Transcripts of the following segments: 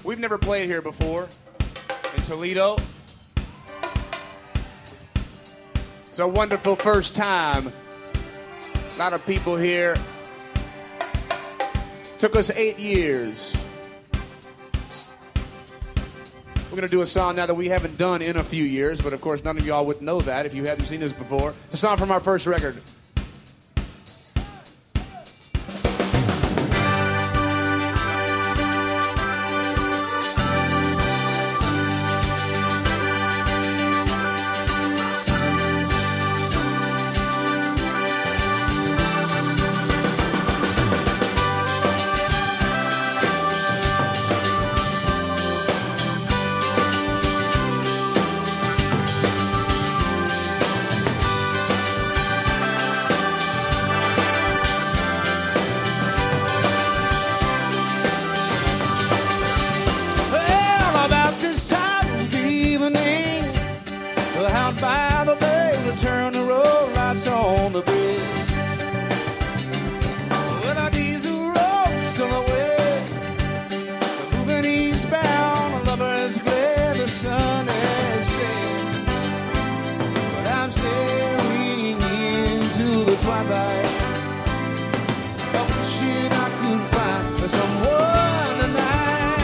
We've never played here before in Toledo. It's a wonderful first time. A lot of people here. Took us 8 years. We're going to do a song now that we haven't done in a few years, but of course none of y'all would know that if you hadn't seen this before. It's a song from our first record. Turn the road lights on the bridge. Well, our diesel roads on the way. We're moving eastbound, lovers glad the sun has set. But I'm staring into the twilight, wishing I could find someone tonight.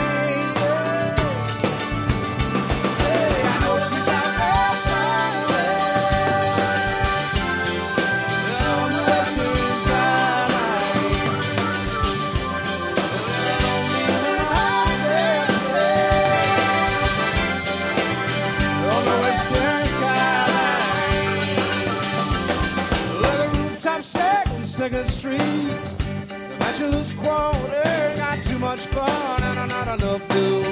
Second Street, the bachelor's quarter, not too much fun and not enough do.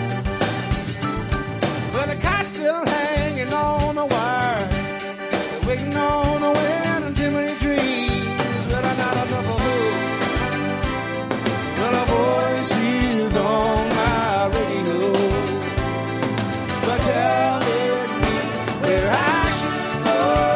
But the kite's still hanging on the wire, waiting on the wind and too many dreams, but not enough of who. Well, a voice is on my radio, but telling me where I should go.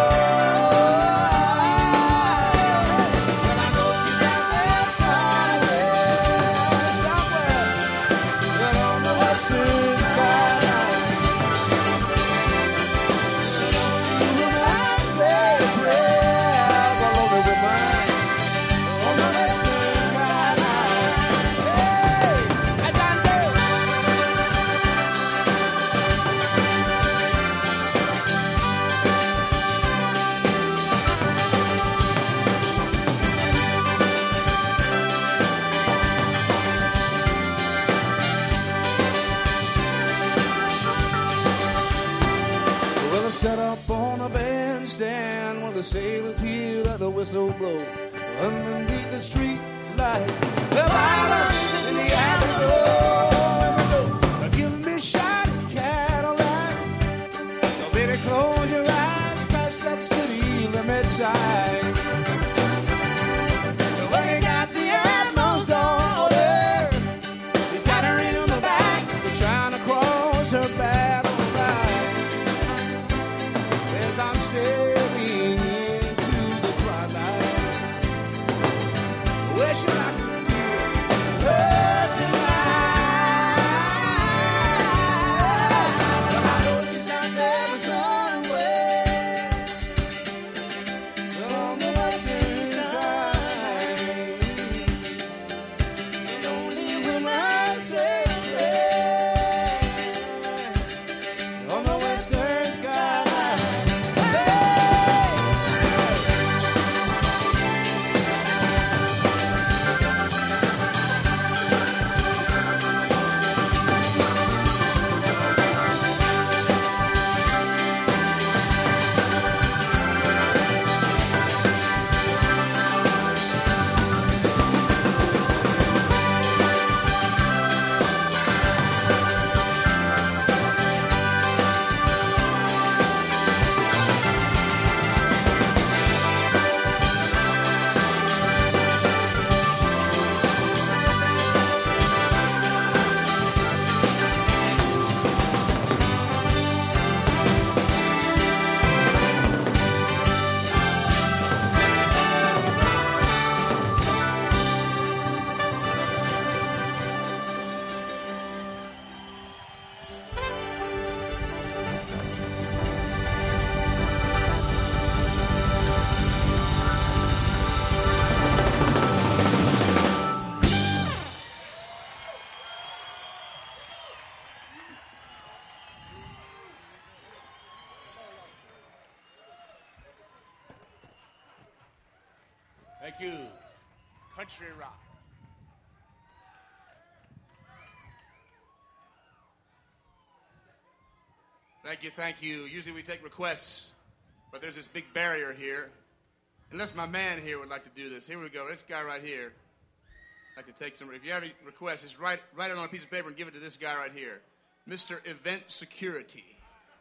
Set up on a bandstand when the sailors hear that the whistle blow. Underneath the street light, the violence in the alley. Give me a shot, Cadillac. Oh, baby, close your eyes past that city limit sign. Well, you got the utmost order. You got her in the back. You're trying to cross her battle. I'm staring into the twilight, wishing I could Thank you. Country rock. Thank you. Usually we take requests, but there's this big barrier here. Unless my man here would like to do this. Here we go. This guy right here. I'd like to take some. If you have any requests, just write it on a piece of paper and give it to this guy right here. Mr. Event Security.